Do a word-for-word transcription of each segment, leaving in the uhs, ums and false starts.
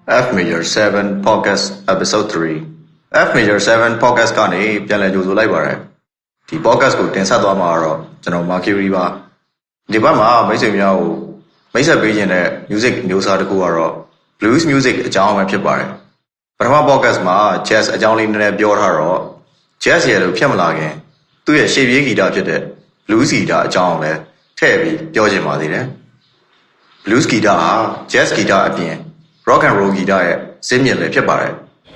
F Major seven Podcast Episode three F Major seven Podcast ကနေပြန်လည်ကြိုဆိုလိုက်ပါရစေဒီ podcast ကိုတင်ဆက်သွားမှာတော့ကျွန်တော် Mercury ပါဒီဘက်မှာမိတ်ဆွေများကိုမိတ်ဆက်ပေးခြင်းတဲ့ music မျိုးစားတစ်ခုကတော့ blues music အကြောင်းပဲဖြစ်ပါတယ်ပထမ podcast မှာ jazz အကြောင်းလေးနည်းနည်းပြောထားတော့ jazz ရဲ့လို့ဖြစ်မလာခင်သူ့ရဲ့ရှေ့ပြေးဂီတဖြစ်တဲ့ blues ဂီတအကြောင်းလည်းထည့်ပြီးပြောချင်ပါသေးတယ် blues ဂီတဟာ jazz ဂီတအပြင် rock and roll ဂီတရဲ့ဇစ်မြစ်လည်းဖြစ်ပါတယ်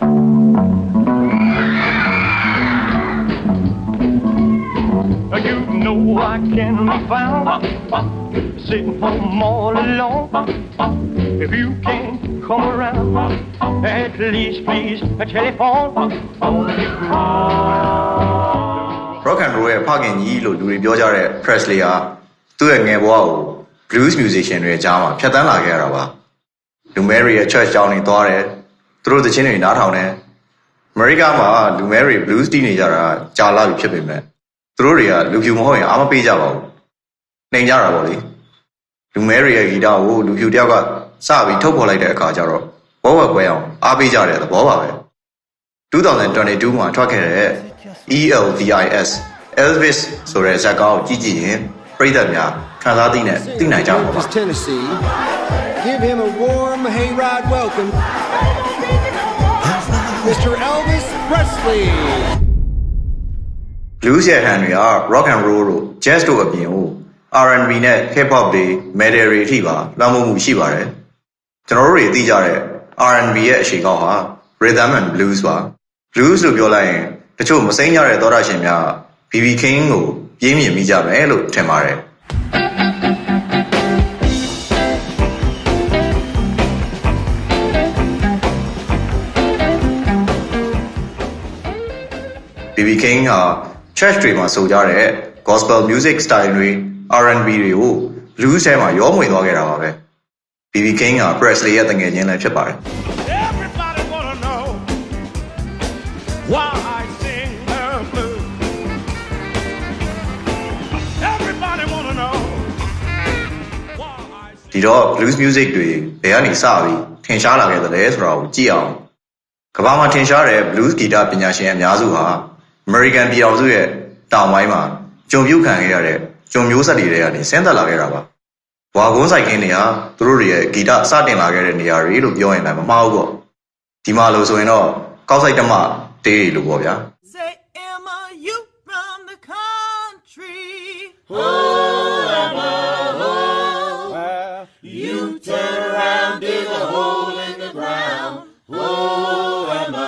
You know I can be found sitting home all alone. If you can't come around, at least please telephone. Rock and roll ရဲ့ဖခင်ကြီးလို့လူတွေပြောကြတဲ့ Presley ဟာသူ့ရဲ့ငယ်ဘဝကို blues musician တွေအကြားမှာဖြတ်သန်းလာခဲ့ရတာပါလူမဲရီရဲ့ church ကျောင်းတွေသွားတယ်သူတို့သချင်းတွေနားထောင်တယ်အမေရိကမှာလူမဲရီ blues တီးနေကြတာကြာလာပြီဖြစ်ပေမဲ့သူတို့တွေကလူဖြူမဟုတ်ရင်အားမပေးကြပါဘူးနှိမ်ကြတာပေါ့လေလူမဲရီရဲ့ဂီတကိုလူဖြူတယောက်ကစပြီးထုတ်ဖော်လိုက်တဲ့အခါကျတော့ဘောဝက်ပွဲအောင်အားပေးကြတဲ့သဘောပါပဲtwenty twenty-twoမှာထွက်ခဲ့တဲ့ E L V I S Elvis ဆိုတဲ့ဇာတ်ကောင်ကိုကြည့်ကြည့်ရင်ပရိသတ်များခံစားသိနဲ့သိနိုင်ကြမှာပါ Give him a warm hayride welcome Mister Elvis Presley Blues ရဲ့ဟန်တွေက rock and roll တို့ jazz တို့အပြင်ကို R and B နဲ့ hip hop တွေ metal တွေအထိပါလွှမ်းမိုးမှုရှိပါတယ်ကျွန်တော်တို့တွေသိကြတဲ့ R and B ရဲ့အရှိန်ကောက်ဟာ rhythm and blues ပါ blues လို့ပြောလိုက်ရင်တချို့မစိမ်းကြတဲ့သောတာရှင်များ B B King ကိုပြင်းမြင်မိကြမယ်လို့ထင်ပါတယ်B B King ဟာ church တွေမှာဆိုကြတဲ့ gospel music style တွေ R and B တွေကို blues ထဲမှာရောမွေသွားခဲ့တာပါပဲ B B King ဟာ Presley ရဲ့တငယ်ချင်းလည်းဖြစ်ပါတယ် Everybody wanna know why I sing the blues. Everybody wanna know why I sing. ဒီတော့ blues music တွေဘယ်ကနေစပြီးထင်ရှားလာခဲ့သလဲဆိုတာကိုကြည့်အောင်ကမ္ဘာမှာထင်ရှားတဲ့ blues ဂီတပညာရှင်အများစုဟာ American ပြည်အောင်စုရဲ့တောင်ပိုင်းမှာကျုံပြုတ်ခံခဲ့ရတဲ့ကျုံမျိုးဆက်တွေထဲကနေဆင်းသက်လာခဲ့တာပါ။ဝါကုန်းဆိုင်ခင်းတွေဟာသူတို့တွေရဲ့ဂီတစတင်လာခဲ့တဲ့နေရာတွေလို့ပြောရင်လည်းမမှားဘူးပေါ့။ဒီမှာလို့ဆိုရင်တော့ကောက်ဆိုင်တမတေးတွေလို့ပေါ့ဗျာ။ Say Emma you from the country Oh Emma oh you turn around dig a hole in the ground Oh Emma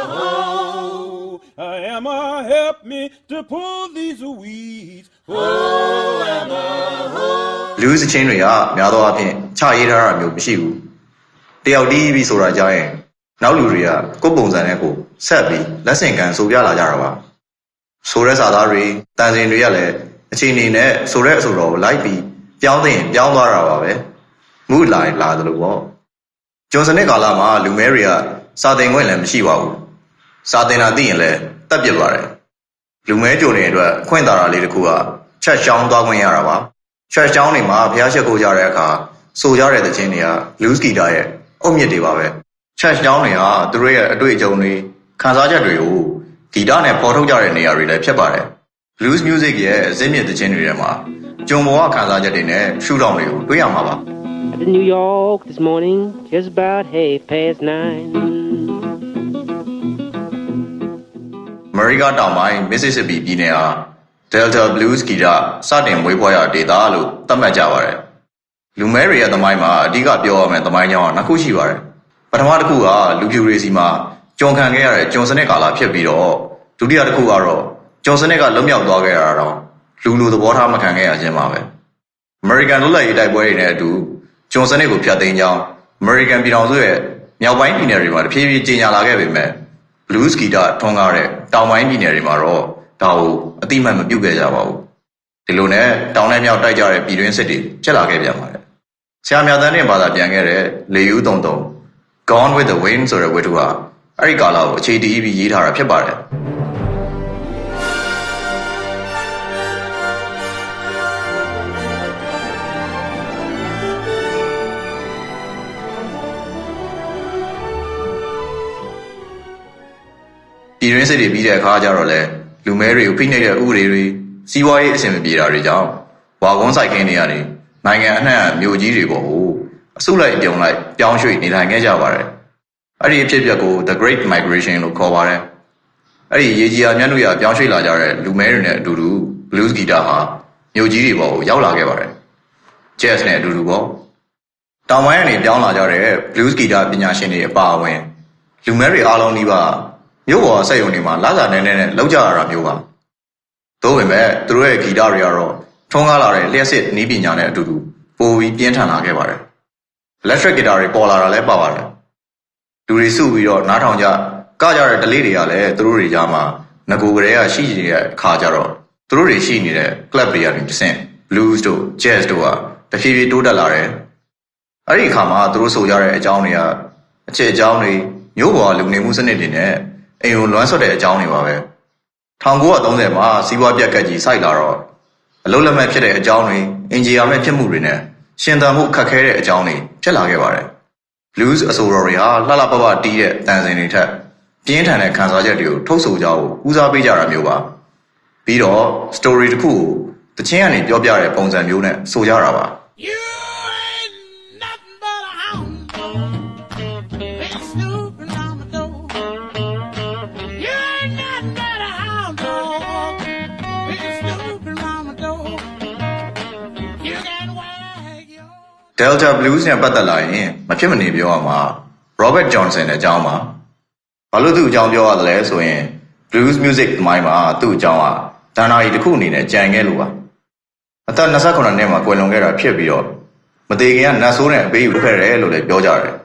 Emma help me to pull these weeds Oh Emma oh blues အချင်းတွေကများသောအားဖြင့်ချရေးထားတာမျိုးမရှိဘူးတယောက်တီးပြီးဆိုတာကြားရင်နောက်လူတွေကကိုယ်ပုံစံနဲ့ကိုဆက်ပြီးလက်ဆင့်ကန်ဆိုပြလာကြတာပါဆိုတဲ့စာသားတွေတန်စင်တွေကလည်းအချိန်နေနဲ့ဆိုတဲ့အဆိုတော်ကိုလိုက်ပြီးပြောင်းသိရင်ပြောင်းသွားတာပါပဲမှုလာရင်လာတယ်လို့ပေါ့ဂျွန်စနစ်ကာလာမှာလူမဲတွေကစာသင်ခွင့်လည်းမရှိပါဘူးစာသင်တာသိရင်လည်းတက်ပြစ်ပါတယ်လူမဲကြုံတဲ့အတွက်အခွင့်အာဏာလေးတစ်ခုကချက်ချောင်းသွားခွင့်ရတာပါချက်ချောင်းတွေမှာဖျားချက်ကိုကြတဲ့အခါဆိုကြတဲ့သချင်းတွေက blues ဂီတရဲ့အုတ်မြစ်တွေပါပဲချက်ချောင်းတွေဟာသူတို့ရဲ့အတွေ့အကြုံတွေခံစားချက်တွေကိုဂီတနဲ့ပေါ်ထုတ်ကြတဲ့နေရာတွေလည်းဖြစ်ပါတယ် blues music ရဲ့အစင်းမြစ်သချင်းတွေထဲမှာကြုံဘဝခံစားချက်တွေနဲ့ရှုထောင့်တွေကိုတွေ့ရမှာပါ At New York this morning just about half past nine America တောင်ပိုင်း Mississippi ပြည်နယ်ဟာ Delta Blues ဂီတစတင်မွေးဖွားရာဒေသလို့သတ်မှတ်ကြပါတယ်။လူမဲတွေရဲ့သမိုင်းမှာအဓိကပြောရမယ့်သမိုင်းကြောင်းနှစ်ခုရှိပါတယ်။ပထမတစ်ခုကလူဖြူတွေစီမှာကြုံခံခဲ့ရတဲ့ဂျွန်စနစ်ကာလာဖြစ်ပြီးတော့ဒုတိယတစ်ခုကတော့ဂျွန်စနစ်ကလွတ်မြောက်သွားခဲ့ရတာတော့လူလူသဘောထားမခံခဲ့ရခြင်းပါပဲ။ American လွတ်လပ်ရေးတိုက်ပွဲတွေနဲ့အတူဂျွန်စနစ်ကိုဖျက်သိမ်းကြောင်း American ပြည်ထောင်စုရဲ့မြောက်ပိုင်းပြည်နယ်တွေမှာတဖြည်းဖြည်းကြီးညာလာခဲ့ပေမဲ့blues ဂီတထွန်းကားတဲ့တောင်ပိုင်းပြည်နယ်တွေမှာတော့ဒါကိုအတိမတ်မပြုတ်ခဲ့ကြပါဘူးဒီလိုနဲ့တောင်နဲ့မြောက်တိုက်ကြတဲ့ပြည်တွင်းစစ်တွေဖြစ်လာခဲ့ပြန်ပါတယ်ဆရာမြတ်တန်းနဲ့ဘာသာပြန်ခဲ့တဲ့လေယူးတုံတုံ Gone with the Wind ဆိုတဲ့ဝတ္ထုဟာအဲ့ဒီကာလကိုအခြေတည်ပြီးရေးထားတာဖြစ်ပါတယ်ပြည်တွင်းစစ်တွေပြီးတဲ့အခါကျတော့လေလူမဲတွေကိုဖိနှိပ်တဲ့ဥပဒေတွေစီးပွားရေးအဆင်မပြေတာတွေကြောင့်ဝါကွန်းဆိုင်ခင်းတွေကနေနိုင်ငံအနှံ့မြို့ကြီးတွေပေါ်ကိုအစုလိုက်အပြုံလိုက်ပြောင်းရွှေ့နေထိုင်ခဲ့ကြပါတယ်အဲ့ဒီအဖြစ်အပျက်ကို The Great Migration လို့ခေါ်ပါတယ်အဲ့ဒီရေကြီးအားမြတ်လို့ရပြောင်းရွှေ့လာကြတဲ့လူမဲတွေနဲ့အတူတူ blues guitar ဟာမြို့ကြီးတွေပေါ်ကိုရောက်လာခဲ့ပါတယ် jazz နဲ့အတူတူပေါ့တောင်ပိုင်းကနေပြောင်းလာကြတဲ့ blues guitar ပညာရှင်တွေအပါအဝင်လူမဲတွေအားလုံးဒီပါမြို့ပေါ်ဆက်ယုံတွေမှာလာစာနေနေနဲ့လောက်ကြရတာမျိုးပါသို့ပေမဲ့သူတို့ရဲ့ဂီတတွေကတော့ထွန်းကားလာတဲ့လျှက်စစ်နည်းပညာနဲ့အတူတူပိုပြီးပြင်းထန်လာခဲ့ပါတယ် electric guitar တွေပေါ်လာတာလည်းပါပါတယ်လူတွေစုပြီးတော့နားထောင်ကြကကြတဲ့ဒလေးတွေကလည်းသူတို့တွေကြားမှာငကိုကလေးကရှိနေတဲ့အခါကျတော့သူတို့တွေရှိနေတဲ့ club တွေကနေတစ်ဆင့် blues တို့ jazz တို့ကတဖြည်းဖြည်းတိုးတက်လာတယ်အဲ့ဒီအခါမှာသူတို့ဆိုကြတဲ့အကြောင်းတွေကအချက်အကြောင်းတွေမျိုးပေါ်လူနေမှုစနစ်တွေနဲ့အိမ်ကိုလွမ်းဆွတ်တဲ့အကြောင်းတွေပါပဲ၁၉၃၀မှာစီးပွားပြက်ကတ်ကြီးစိုက်လာတော့အလုံးလက်မဲ့ဖြစ်တဲ့အကြောင်းတွေအင်ဂျီယာမဲ့ဖြစ်မှုတွေနဲ့ရှင်သန်မှုခက်ခဲတဲ့အကြောင်းတွေဖြစ်လာခဲ့ပါတယ် blues အဆိုတော်တွေဟာလှလှပပတီးတဲ့တန်စင်တွေထက်ပြင်းထန်တဲ့ခံစားချက်တွေကိုထုတ်ဆိုကြဖို့ဦးစားပေးကြတာမျိုးပါပြီးတော့ story တစ်ခုကိုတခြင်းကနေပြောပြတဲ့ပုံစံမျိုးနဲ့ဆိုကြတာပါDelta Blues နဲ့ပတ်သက်လာရင်မဖြစ်မနေပြောရမှာ Robert Johnson ရဲ့အကြောင်းပါဘာလို့သူ့အကြောင်းပြောရတယ်လဲဆိုရင် Blues Music သမိုင်းမှာသူ့အကြောင်းကဒဏ္ဍာရီတစ်ခုအနေနဲ့ကြံခဲ့လို့ပါအသက်၂၉နှစ်မှာကွယ်လွန်ခဲ့တာဖြစ်ပြီးတော့မသေးခင်ကနတ်ဆိုးနဲ့အပေးယူခဲ့တယ်လို့လည်းပြောကြတယ်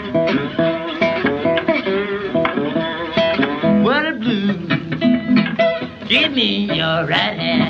What a blues Give me your right hand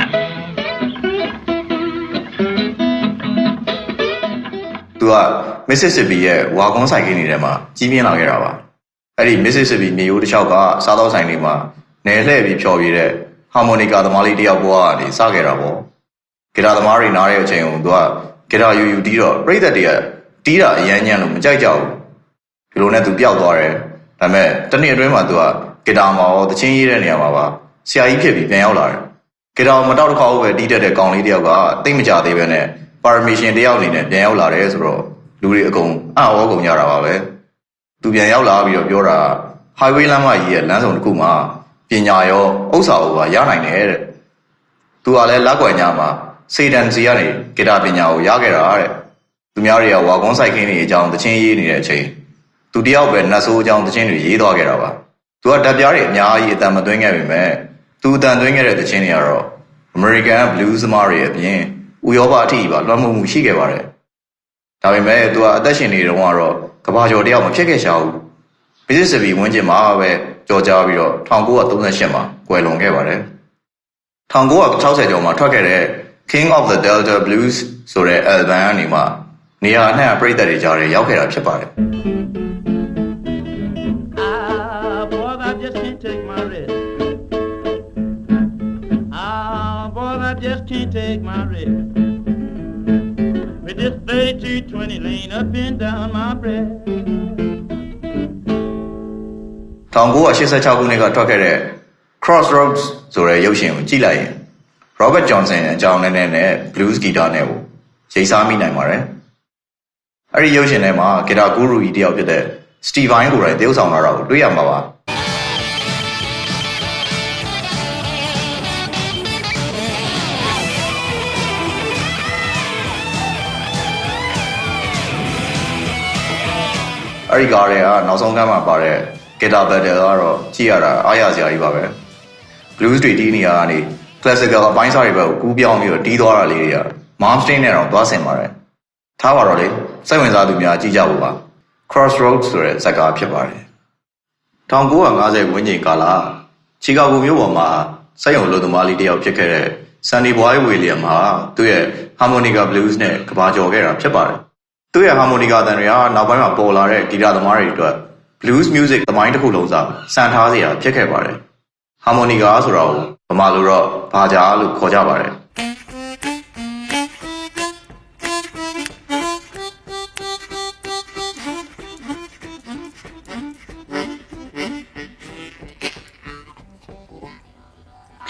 သူက Mississippi ရဲ့ဝါကွန်းဆိုင်ခင်းတွေထဲမှာကြီးပြင်းလာခဲ့တာပါအဲ့ဒီ Mississippi မြေရိုးတစ်လျှောက်ကစားသောက်ဆိုင်တွေမှာနယ်လှည့်ပြီးဖျော်ဖြေတဲ့ harmonica သမားလေးတယောက်ဘဝကနေစခဲ့တာပေါ့ဂီတာသမားတွေနားတဲ့အချိန်ကိုသူကဂီတာယူယူတီးတော့ပြိသက်တွေကတီးတာအရမ်းညံ့လို့မကြိုက်ကြဘူးဒီလိုနဲ့သူပျောက်သွားတယ်ဒါပေမဲ့တစ်နှစ်အတွင်းမှာသူကဂီတာမှာရောတချင်းရေးတဲ့နေရာမှာပါဆရာကြီးဖြစ်ပြီးပြန်ရောက်လာတယ်ဂီတာမတောက်တစ်ခါပဲတီးတတ်တဲ့ကောင်လေးတယောက်ကတိတ်မကြသေးပဲနဲ့Permission တယောက်အနေနဲ့ပြန်ရောက်လာတယ်ဆိုတော့လူတွေအကုန်အံ့ဩကုန်ကြတာပါပဲသူပြန်ရောက်လာပြီးတော့ပြောတာ highway လမ်းမကြီးရဲ့လမ်းစုံတစ်ခုမှာပညာရောဥစ္စာကိုပါရနိုင်တယ်တဲ့သူကလည်းလက်ကွယ်ညမှာစေတန်စီကနေဂီတာပညာကိုရခဲ့တာတဲ့သူများတွေကဝါကွန်းဆိုင်ခင်းတွေအကြောင်းသချင်းရေးနေတဲ့အချိန်သူတယောက်ပဲနတ်ဆိုးအကြောင်းသချင်းတွေရေးသွားခဲ့တာပါသူကဓာတ်ပြားတွေအများကြီးအတန်မသွင်းခဲ့ပေမဲ့သူအတန်သွင်းခဲ့တဲ့သချင်းတွေကတော့ American Blues သမားတွေအပြင်ဥရောပအထိပါလွှမ်းမိုးမှုရှိခဲ့ပါတယ်ဒါပေမဲ့သူကအသက်ရှင်နေတုန်းကတော့ကဘာကျော်တယောက်မဖြစ်ခဲ့ရှာဘူး Mississippi ဝန်းကျင်မှာပဲကြော်ကြားပြီးတော့၁၉၃၈မှာကွယ်လွန်ခဲ့ပါတယ်၁၉၆၀ကျော်မှာထွက်ခဲ့တဲ့ King of the Delta Blues ဆိုတဲ့ album ကနေမှနေရာအနှံ့ပရိသတ်တွေကြားထဲရောက်ခဲ့တာဖြစ်ပါတယ် Ah, boy, I just can't take my rest. Ah, boy, I just can't take my rest. With this thirty-two twenty lane up and down my breast. ၁၉၈၆ခုနှစ်ကထွက်ခဲ့တဲ့ Crossroads ဆိုတဲ့ရုပ်ရှင်ကိုကြည့်လိုက်ရင် Robert Johnson အကြောင်းနဲ့နဲ့ blues guitar နဲ့ကိုရိပ်စားမိနိုင်ပါတယ်။အဲ့ဒီရုပ်ရှင်ထဲမှာဂီတာကူရူကြီးတယောက်ဖြစ်တဲ့ Steve Vai ကိုယ်တိုင်သရုပ်ဆောင်လာတာကိုတွေ့ရမှာပါ။အဲ့ဒီကားတွေကနောက်ဆုံးကမ်းမှာပါတဲ့ guitar battle ကတော့ကြည့်ရတာအားရစရာကြီးပါပဲ blues တွေတီးနေရတာနေ classical အပိုင်းစားတွေဘက်ကိုကူးပြောင်းပြီးတော့တီးသွားတာလေးတွေက Malmsteen နဲ့တော့သွားဆင်ပါတယ်ထားပါတော့လေစိတ်ဝင်စားသူများကြည့်ကြဖို့ပါ Crossroads ဆိုတဲ့ဇာတ်ကားဖြစ်ပါတယ်၁၉၅၀ဝန်းကျင်ကာလချီကာဂိုမြို့ပေါ်မှာစက်ရုံလူသမားလေးတယောက်ဖြစ်ခဲ့တဲ့ Sonny Boy William ဟာသူ့ရဲ့ harmonica blues နဲ့ကဘာကျော်ခဲ့တာဖြစ်ပါတယ်သူ့ရဲ့ harmonica အသံတွေကနောက်ပိုင်းမှာပေါ်လာတဲ့ဂီတသမားတွေအတွက် blues music သမိုင်းတစ်ခုလုံးစားစံထားစရာဖြစ်ခဲ့ပါတယ် harmonica ဆိုတာကိုဗမာလိုတော့ဘာကြာလို့ခေါ်ကြပါတယ်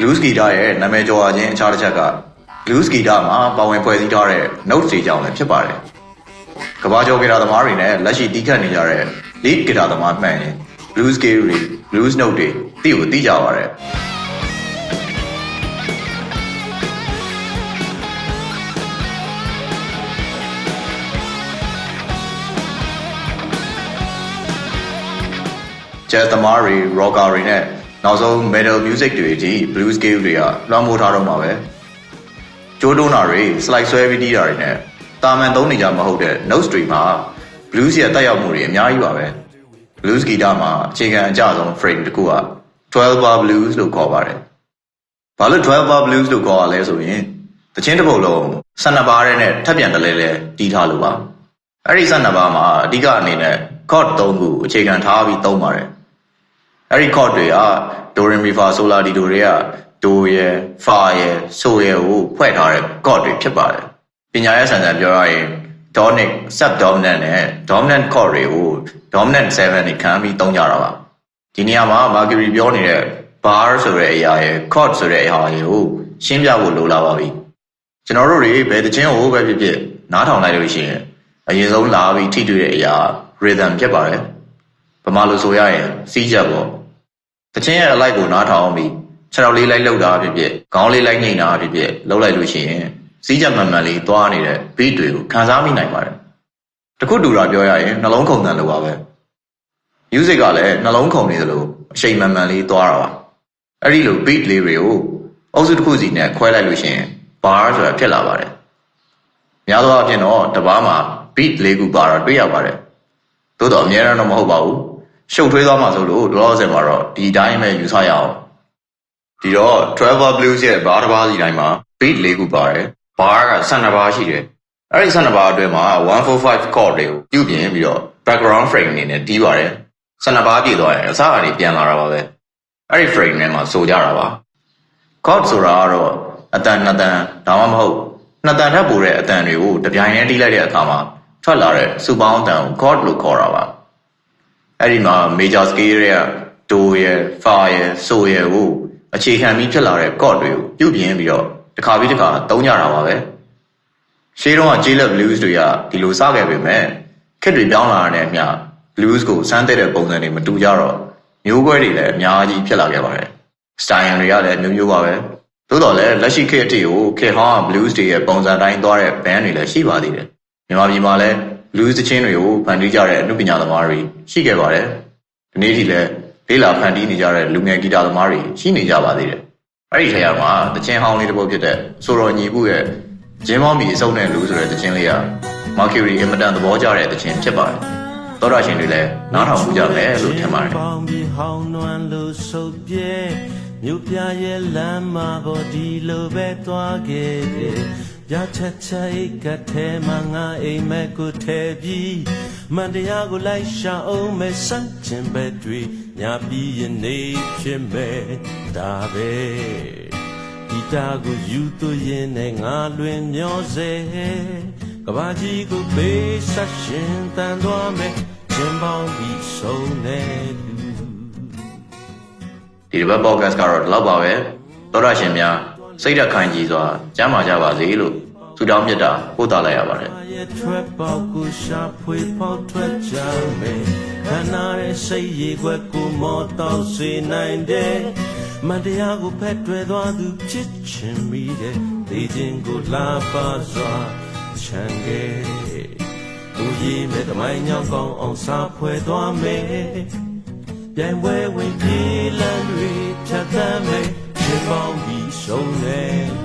blues guitar ရဲ့နာမည်ကျော်အားချင်းအခြားတစ်ချက်က blues guitar မှာပါဝင်ဖွဲ့စည်းထားတဲ့ notes တွေကြောင့်လည်းဖြစ်ပါတယ်ကမ္ဘာကျော်ဂီတာသမားတွေနဲ့လက်ရှိတီးခတ်နေကြတဲ့ lead ဂီတာသမားမှန်ရင် blues scale တွေ blues note တွေသိကိုသိကြပါတယ်jazz သမားတွေ rocker တွေနဲ့နောက်ဆုံး metal music တွေအထိ blues scale တွေကလွှမ်းမိုးထားတော့မှာပဲကျိုးတွန်းတာတွေ slide ဆွဲပြီးတီးတာတွေနဲ့တာမန်သုံးနေကြမဟုတ်တဲ့ notes တွေမှာ blues ရဲ့တက်ရောက်မှုတွေအများကြီးပါပဲ blues guitar မှာအခြေခံအကျဆုံး frame တစ်ခုကtwelve bar blues လို့ခေါ်ပါတယ်။ဘာလို့ twelve bar blues လို့ခေါ်ရလဲဆိုရင်တခြင်းတစ်ပုဒ်လုံးtwelve bar နဲ့ထပ်ပြန်တလဲလဲတီးထားလို့ပါ။အဲ့ဒီtwelve bar မှာအဓိကအနေနဲ့ chord သုံးခုအခြေခံထားပြီးသုံးပါတယ်။အဲ့ဒီ chord တွေက do re mi fa sol la ti do တွေက do ရယ် fa ရယ် so ရယ်ကိုဖွဲ့ထားတဲ့ chord တွေဖြစ်ပါတယ်။ပညာရေးဆန်ဆန်ပြောရရင် tonic subdominant နဲ့ dominant chord တွေကို dominant seven နဲ့ခံပြီးသုံးကြတာပါဒီနေရာမှာ Mercury ပြောနေတဲ့ bar ဆိုတဲ့အရာရယ် chord ဆိုတဲ့အရာရယ်ကိုရှင်းပြဖို့လိုလာပါပြီကျွန်တော်တို့တွေဘယ်တခြင်းကိုပဲဖြစ်ဖြစ်နားထောင်လိုက်လို့ရှိရင်အရင်ဆုံးလာပြီးထိတွေ့တဲ့အရာ rhythm ဖြစ်ပါတယ်ဗမာလိုဆိုရရင်စီးချက်ပေါ့တခြင်းရဲ့အလိုက်ကိုနားထောင်ပြီးခြေထောက်လေးလိုက်လှုပ်တာဖြစ်ဖြစ်ခေါင်းလေးလိုက်နှိမ့်တာဖြစ်ဖြစ်လှုပ်လိုက်လို့ရှိရင်စီးချက်မှန်မှန်လေးသွားနေတဲ့ beat တွေကိုခံစားမိနိုင်ပါတယ်တခုတူတာပြောရရင်နှလုံးခုန်တန်လိုပါပဲ music ကလည်းနှလုံးခုန်နေသလိုအချိန်မှန်မှန်လေးသွားတာပါအဲ့ဒီလို beat လေးတွေကိုအုပ်စုတစ်ခုစီနဲ့ခွဲလိုက်လို့ရှိရင် bar ဆိုတာဖြစ်လာပါတယ်များသောအားဖြင့်တော့တပါးမှာ beat လေးခုပါတော့တွေ့ရပါတယ်သို့တော့အများအားတော့မဟုတ်ပါဘူးရှုပ်ထွေးသွားမှဆိုလို့လောလောဆယ်မှာတော့ဒီတိုင်းပဲယူဆရအောင်ဒီတော့ twelve bar blues ရဲ့ bar တစ်ပါးစီတိုင်းမှာ beat လေးခုပါတယ် bar ကtwelve bar ရှိတယ်အဲ့ဒီtwelve bar အတွင်းမှာone four five chord တွေကိုပြုပြင်ပြီးတော့ background frame အနေနဲ့တီးပါတယ်twelve bar ပြည့်သွားရင်အစားအစာတွေပြန်လာတာပါပဲအဲ့ဒီ frame ထဲမှာဆိုကြတာပါ chord ဆိုတာကတော့အတန်နှစ်တန်ဒါမှမဟုတ်နှစ်တန်ထပ်ပိုတဲ့အတန်တွေကိုတပြိုင်တည်းတီးလိုက်တဲ့အခါမှာထွက်လာတဲ့စုပေါင်းအတန်ကို chord လို့ခေါ်တာပါအဲ့ဒီမှာ major scale တွေက do ရယ် fa ရယ် so ရယ်ကိုအခြေခံပြီးဖြစ်လာတဲ့ chord တွေကိုပြုပြင်ပြီးတော့တစ်ခါပြီးတစ်ခါသုံးကြတာပါပဲရှေးတုန်းက J-Lab blues တွေကဒီလိုစခဲ့ပေမဲ့ခေတ်တွေပြောင်းလာတဲ့အမျှ blues ကိုစမ်းသစ်တဲ့ပုံစံတွေမတူကြတော့မျိုးကွဲတွေလည်းအများကြီးဖြစ်လာခဲ့ပါတယ် style တွေကလည်းမျိုးမျိုးပါပဲသို့တော်လည်းလက်ရှိခေတ်အထိကိုခေတ်ဟောင်း blues တွေရဲ့ပုံစံတိုင်းသွားတဲ့ band တွေလည်းရှိပါသေးတယ်မြန်မာပြည်မှာလည်း blues သီချင်းတွေကိုဖန်တီးကြတဲ့အမှုပညာသမားတွေရှိခဲ့ပါတယ်ဒီနေ့ထိလည်းလေးလာဖန်တီးနေကြတဲ့လူငယ်ဂီတာသမားတွေရှိနေကြပါသေးတယ်အဲ့ဒီထဲမှာသီချင်းဟောင်းလေးတစ်ပုဒ်ဖြစ်တဲ့ဆိုတော်ညီပုရဲ့ဂျင်းမောင်းမီအစုံနဲ့လူဆိုတဲ့သီချင်းလေးက Mercury အမတန်သဘောကျတဲ့သီချင်းဖြစ်ပါတယ်သောတာရှင်တွေလည်းနားထောင်မှုကြမယ်လို့ထင်ပါတယ်မြို့ပြရဲ့လမ်းမှာပေါ်ဒီလိုပဲသွားခဲ့တယ်ပြချက်ချက်အိတ်ကထဲမှာငါအိမ်မက်ကိုထဲပြီးမန်တရားကိုလိုက်ရှာအောင်မဲ့စမ်းချင်ပဲတွေ့ညာပြီးရင်နေဖြစ်မဲ့ဒါပဲဒီတာကိုယူသွင်းနေငါလွင်မျောစေကဘာကြီးကိုပေးဆက်ရှင်တန်သွားမယ်ခြင်းပေါင်းပြီးဆုံးနေဒီဘက် podcast ကတော့ဒီလောက်ပါပဲသောရရှင်များစိတ်ဓာတ်ခိုင်ကြည်စွာကျမ်းမာကြပါစေလို့ဆုတောင်းမြတ်တာပို့သလိုက်ရပါတယ်ထွက်ပေါက်ကိုရှာဖွေပေါက်ထွက်ကြမယ်ခန္ဓာရဲ့စိတ်ရည်ွက်ကိုမောတော့စေနိုင်တယ်မတရားကိုဖက်တွယ်သွားသူဖြစ်ချင်မိတယ်သိခြင်းကိုလာပါစွာချမ်းခဲ့ဘူးကြီးမဲ့တမိုင်းညောင်းကောင်းအောင်စာဖွဲ့သွားမယ်ပြိုင်ပွဲဝင်ပြေးလမ်းတွေဖြတ်သန်းမယ်ရှင်ပေါင်းပြီးဆုံးနေ